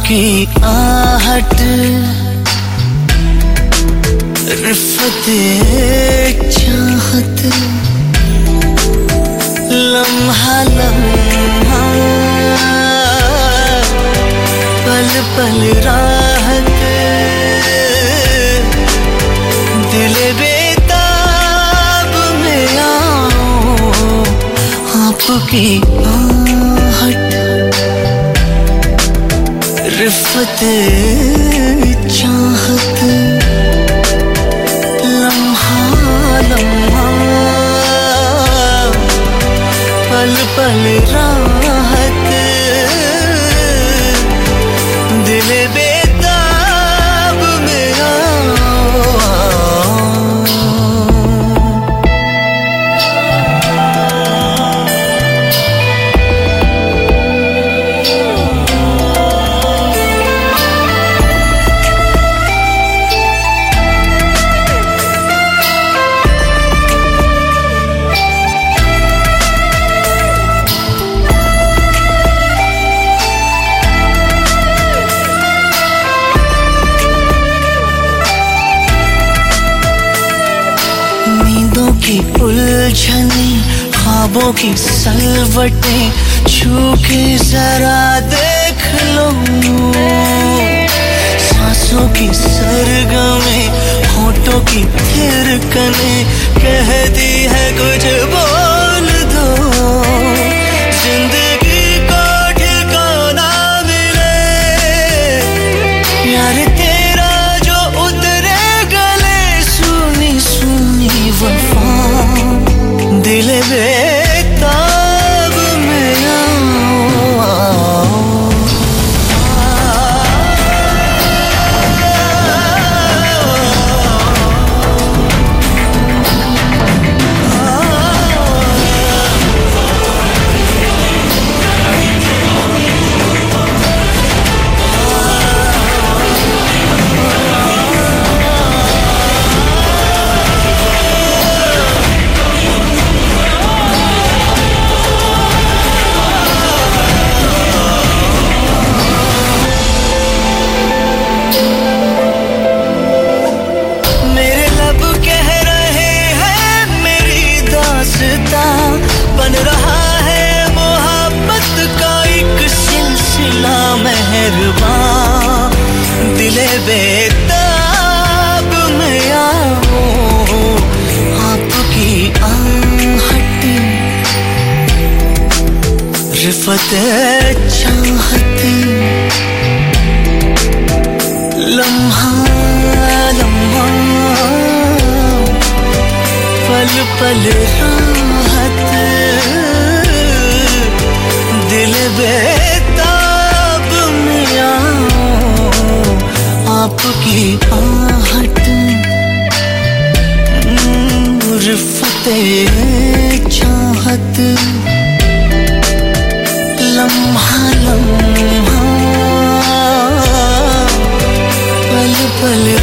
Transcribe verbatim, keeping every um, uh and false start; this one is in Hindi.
आपकी आहट रिफ़्फ़ते चाहत लम्हा लम्हा पल पल राहत दिल बेताब में आओ आपकी आहट रिफ़्फ़ते चाहत लम्हा लम्हा पल पल राहत दिल बेताब में की उलझने ख्वाबों की सलवटें छू के जरा देख लो सांसों की सरगमें होठों की थिरकने कहती है कुछ बोल दो जिंदगी को ठिकाना मिले यार तेरा जो उतरे गले सुनी सुनी वफा दिल बेताब में आओ बन रहा है मोहब्बत का एक सिलसिला मेहरबान दिले बेताब में आओ आपकी आहट रिफ़्फ़ते चाहत लम्हा लम्हा पल पल राहत दिल बेताब में आओ आपकी आहट रिफ़्फ़ते चाहत लम्हा लम्हा पल पल